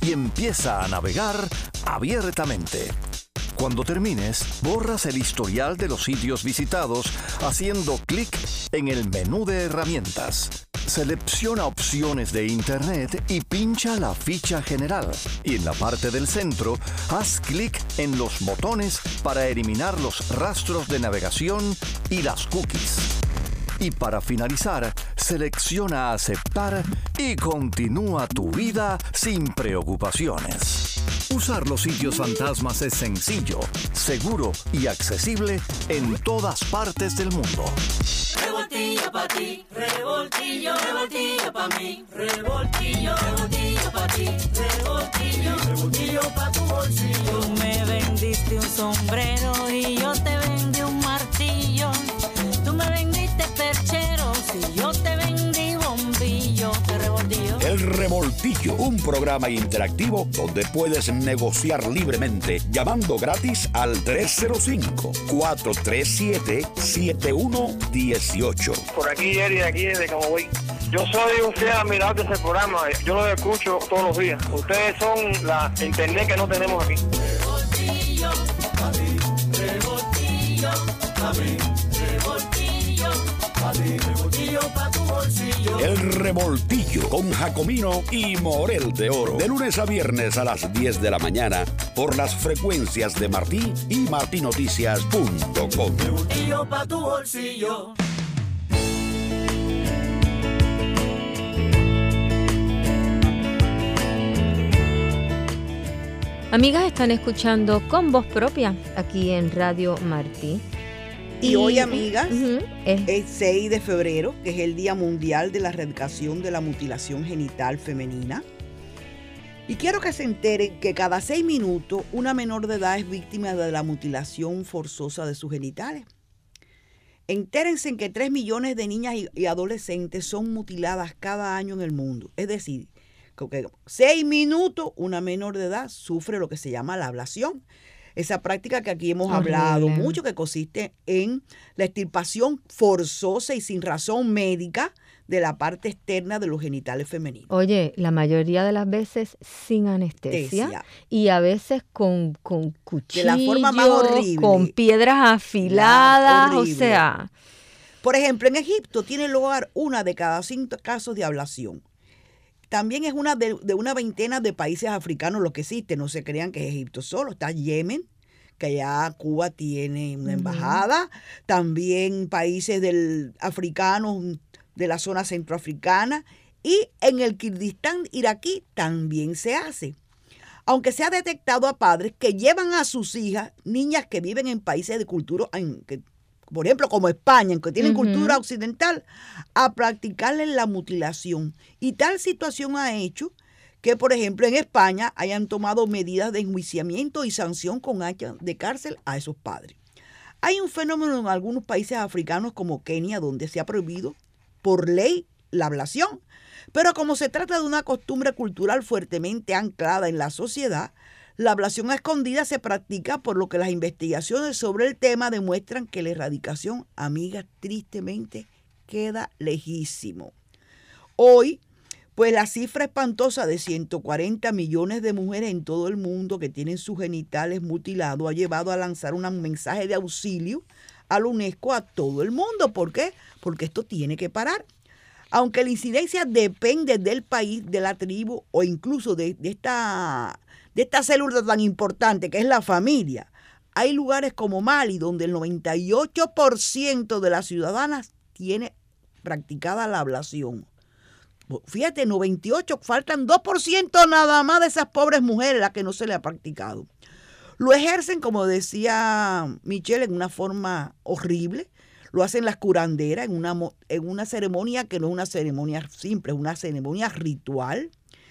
y empieza a navegar abiertamente. Cuando termines, borras el historial de los sitios visitados haciendo clic en el menú de herramientas. Selecciona opciones de Internet y pincha la ficha general. Y en la parte del centro, haz clic en los botones para eliminar los rastros de navegación y las cookies. Y para finalizar, selecciona aceptar y continúa tu vida sin preocupaciones. Usar los sitios fantasmas es sencillo, seguro y accesible en todas partes del mundo. Revoltillo pa' ti, revoltillo, revoltillo pa' mí, revoltillo, revoltillo pa' ti, revoltillo, revoltillo pa' tu bolsillo. Tú me vendiste un sombrero y yo te vendí un martillo. Tú me vendiste perchero y yo te vendí bombillo. Te revoltillo. El Revoltillo, un programa interactivo donde puedes negociar libremente llamando gratis al tres cero cinco, cuatro tres siete, siete uno uno ocho. Por aquí, Eri, de aquí desde Camagüey. Yo soy un fiel admirador de ese programa. Yo lo escucho todos los días. Ustedes son la internet que no tenemos aquí. Revoltillo pa' ti, revoltillo pa' mí, revoltillo pa' ti, revoltillo pa' tu bolsillo. El Revoltillo con Jacomino y Morel de Oro. De lunes a viernes a las diez de la mañana por las frecuencias de Martí y martí noticias punto com. Revoltillo pa' tu bolsillo. Amigas, están escuchando Con Voz Propia aquí en Radio Martí. Y, y hoy, amigas, uh-huh, es el seis de febrero, que es el Día Mundial de la Erradicación de la Mutilación Genital Femenina. Y quiero que se enteren que cada seis minutos una menor de edad es víctima de la mutilación forzosa de sus genitales. Entérense en que tres millones de niñas y, y adolescentes son mutiladas cada año en el mundo. Es decir, que seis minutos una menor de edad sufre lo que se llama la ablación. Esa práctica que aquí hemos Horrible. hablado mucho, que consiste en la extirpación forzosa y sin razón médica de la parte externa de los genitales femeninos. Oye, la mayoría de las veces sin anestesia, Anestesia. Y a veces con, con cuchillos, De la forma más horrible. con piedras afiladas, Claro, o horrible. sea. Por ejemplo, en Egipto tiene lugar una de cada cinco casos de ablación. También es una de, de una veintena de países africanos lo que existe. No se crean que es Egipto solo. Está Yemen, que allá Cuba tiene una embajada. Uh-huh. También países del africanos de la zona centroafricana. Y en el Kirguistán iraquí también se hace. Aunque se ha detectado a padres que llevan a sus hijas, niñas que viven en países de cultura, en, que, por ejemplo, como España, que tienen uh-huh. cultura occidental, a practicarles la mutilación. Y tal situación ha hecho que, por ejemplo, en España hayan tomado medidas de enjuiciamiento y sanción con años de cárcel a esos padres. Hay un fenómeno en algunos países africanos como Kenia, donde se ha prohibido por ley la ablación. Pero como se trata de una costumbre cultural fuertemente anclada en la sociedad, la ablación a escondida se practica, por lo que las investigaciones sobre el tema demuestran que la erradicación, amigas, tristemente queda lejísimo. Hoy, pues la cifra espantosa de ciento cuarenta millones de mujeres en todo el mundo que tienen sus genitales mutilados ha llevado a lanzar un mensaje de auxilio a la UNESCO a todo el mundo. ¿Por qué? Porque esto tiene que parar. Aunque la incidencia depende del país, de la tribu o incluso de, de esta... de esta célula tan importante que es la familia. Hay lugares como Mali donde el noventa y ocho por ciento de las ciudadanas tiene practicada la ablación. Fíjate, noventa y ocho, faltan dos por ciento nada más de esas pobres mujeres las que no se le ha practicado. Lo ejercen, como decía Michelle, en una forma horrible. Lo hacen las curanderas en una, en una ceremonia que no es una ceremonia simple, es una ceremonia ritual,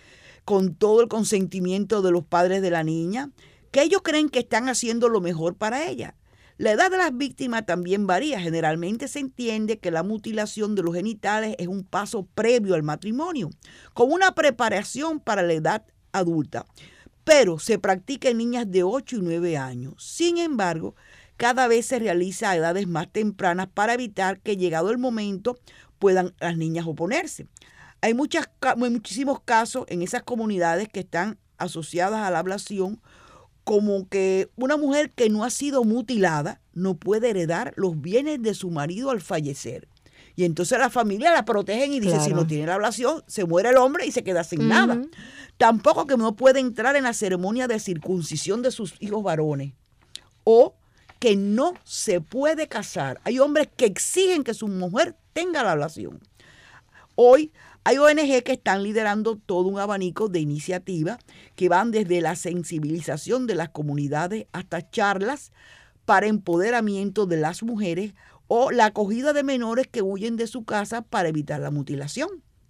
con todo el consentimiento de los padres de la niña, que ellos creen que están haciendo lo mejor para ella. La edad de las víctimas también varía. Generalmente se entiende que la mutilación de los genitales es un paso previo al matrimonio, como una preparación para la edad adulta, pero se practica en niñas de ocho y nueve años. Sin embargo, cada vez se realiza a edades más tempranas para evitar que, llegado el momento, puedan las niñas oponerse. Hay muchas, muchísimos casos en esas comunidades que están asociadas a la ablación, como que una mujer que no ha sido mutilada no puede heredar los bienes de su marido al fallecer. Y entonces la familia la protegen y dice, Claro. si no tiene la ablación, se muere el hombre y se queda sin Ujú. nada. Tampoco que no puede entrar en la ceremonia de circuncisión de sus hijos varones. O que no se puede casar. Hay hombres que exigen que su mujer tenga la ablación. Hoy hay O N G que están liderando todo un abanico de iniciativas que van desde la sensibilización de las comunidades hasta charlas para empoderamiento de las mujeres o la acogida de menores que huyen de su casa para evitar la mutilación.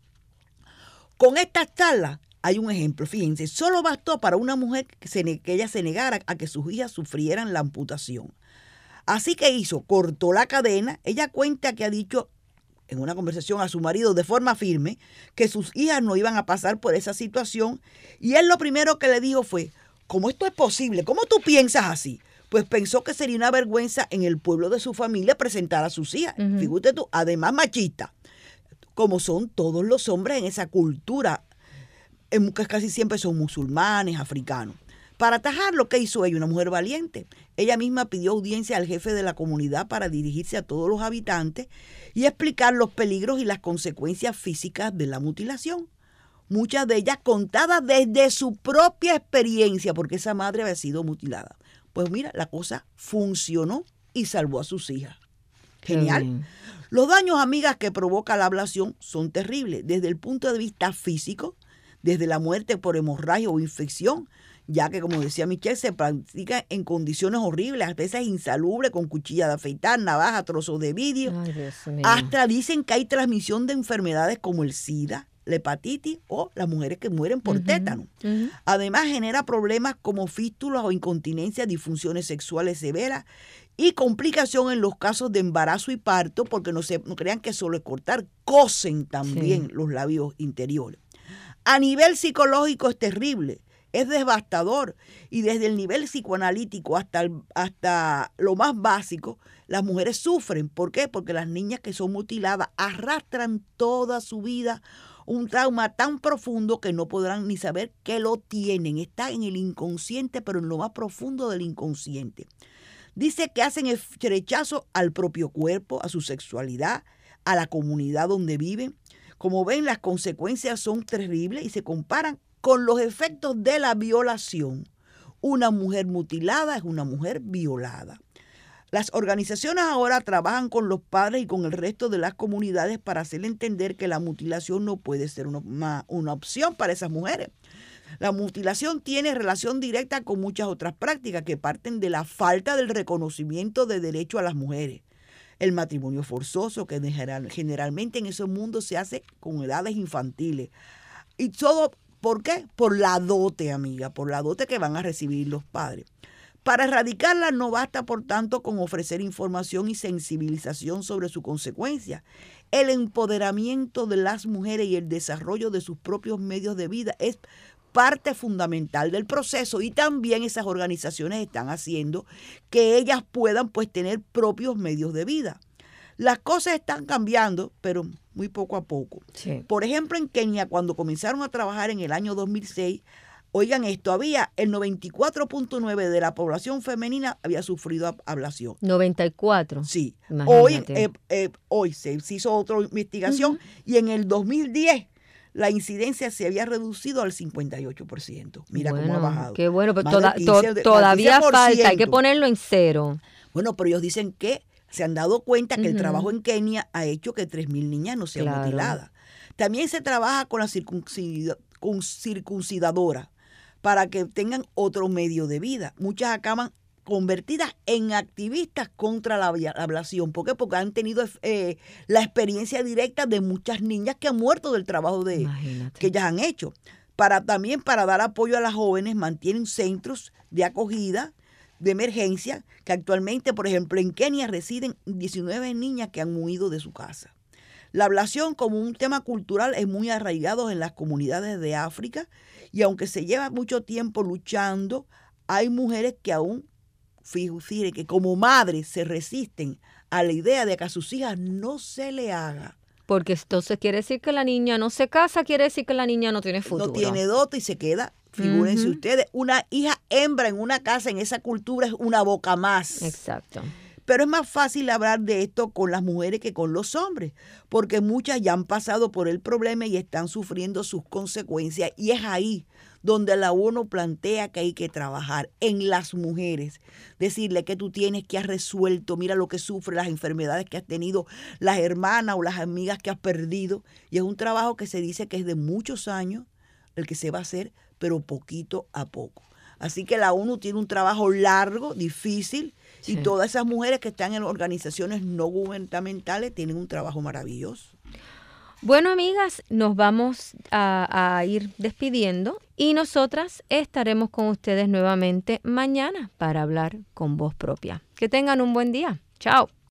Con estas charlas hay un ejemplo, fíjense, solo bastó para una mujer que, se, que ella se negara a que sus hijas sufrieran la amputación. Así que hizo, cortó la cadena. Ella cuenta que ha dicho en una conversación a su marido de forma firme que sus hijas no iban a pasar por esa situación, y él lo primero que le dijo fue, ¿cómo esto es posible? ¿Cómo tú piensas así? Pues pensó que sería una vergüenza en el pueblo de su familia presentar a sus hijas. Uh-huh. Fíjate tú, además machista, como son todos los hombres en esa cultura, en, que casi siempre son musulmanes, africanos. Para atajar lo que hizo ella, una mujer valiente. Ella misma pidió audiencia al jefe de la comunidad para dirigirse a todos los habitantes y explicar los peligros y las consecuencias físicas de la mutilación. Muchas de ellas contadas desde su propia experiencia, porque esa madre había sido mutilada. Pues mira, la cosa funcionó y salvó a sus hijas. Genial. Mm. Los daños, amigas, que provoca la ablación son terribles desde el punto de vista físico, desde la muerte por hemorragia o infección, ya que, como decía Michelle, se practica en condiciones horribles, a veces insalubres, con cuchilla de afeitar, navaja, trozos de vidrio. Ay, Dios mío. Hasta dicen que hay transmisión de enfermedades como el SIDA, la hepatitis o las mujeres que mueren por uh-huh, tétano. Uh-huh. Además, genera problemas como fístulas o incontinencia, disfunciones sexuales severas y complicación en los casos de embarazo y parto, porque no, se, no crean que solo es cortar, cosen también sí. los labios interiores. A nivel psicológico es terrible. Es devastador, y desde el nivel psicoanalítico hasta, el, hasta lo más básico, las mujeres sufren. ¿Por qué? Porque las niñas que son mutiladas arrastran toda su vida un trauma tan profundo que no podrán ni saber que lo tienen. Está en el inconsciente, pero en lo más profundo del inconsciente. Dice que hacen el rechazo al propio cuerpo, a su sexualidad, a la comunidad donde viven. Como ven, las consecuencias son terribles y se comparan con los efectos de la violación. Una mujer mutilada es una mujer violada. Las organizaciones ahora trabajan con los padres y con el resto de las comunidades para hacerle entender que la mutilación no puede ser una, una, una opción para esas mujeres. La mutilación tiene relación directa con muchas otras prácticas que parten de la falta del reconocimiento de derecho a las mujeres. El matrimonio forzoso, que general, generalmente en esos mundos se hace con edades infantiles. Y todo, ¿por qué? Por la dote, amiga, por la dote que van a recibir los padres. Para erradicarla no basta, por tanto, con ofrecer información y sensibilización sobre su consecuencia. El empoderamiento de las mujeres y el desarrollo de sus propios medios de vida es parte fundamental del proceso, y también esas organizaciones están haciendo que ellas puedan pues tener propios medios de vida. Las cosas están cambiando, pero muy poco a poco. Sí. Por ejemplo, en Kenia, cuando comenzaron a trabajar en el año dos mil seis, oigan esto, había el noventa y cuatro punto nueve de la población femenina había sufrido ablación. noventa y cuatro. Sí. Hoy, eh, eh, hoy se, se hizo otra investigación uh-huh. y en el dos mil diez la incidencia se había reducido al cincuenta y ocho por ciento. Mira bueno, cómo ha bajado. Qué bueno, pero toda, quince, to, todavía falta, hay que ponerlo en cero. Bueno, pero ellos dicen que se han dado cuenta que uh-huh. el trabajo en Kenia ha hecho que tres mil niñas no sean claro. mutiladas. También se trabaja con la circuncida, con circuncidadora para que tengan otro medio de vida. Muchas acaban convertidas en activistas contra la ablación. ¿Por qué? Porque han tenido eh, la experiencia directa de muchas niñas que han muerto del trabajo de, que ellas han hecho. Para, también para dar apoyo a las jóvenes, mantienen centros de acogida, de emergencia, que actualmente, por ejemplo, en Kenia residen diecinueve niñas que han huido de su casa. La ablación como un tema cultural es muy arraigado en las comunidades de África, y aunque se lleva mucho tiempo luchando, hay mujeres que aún, fíjense, que como madres se resisten a la idea de que a sus hijas no se le haga. Porque entonces quiere decir que la niña no se casa, quiere decir que la niña no tiene futuro. No tiene dote y se queda Figúrense Ujú. ustedes, una hija hembra en una casa, en esa cultura, es una boca más. Exacto. Pero es más fácil hablar de esto con las mujeres que con los hombres, porque muchas ya han pasado por el problema y están sufriendo sus consecuencias. Y es ahí donde la ONU plantea que hay que trabajar en las mujeres. Decirle que tú tienes, que has resuelto, mira lo que sufre, las enfermedades que has tenido, las hermanas o las amigas que has perdido. Y es un trabajo que se dice que es de muchos años el que se va a hacer, pero poquito a poco. Así que la ONU tiene un trabajo largo, difícil, Sí. y todas esas mujeres que están en organizaciones no gubernamentales tienen un trabajo maravilloso. Bueno, amigas, nos vamos a, a ir despidiendo y nosotras estaremos con ustedes nuevamente mañana para hablar con voz propia. Que tengan un buen día. Chao.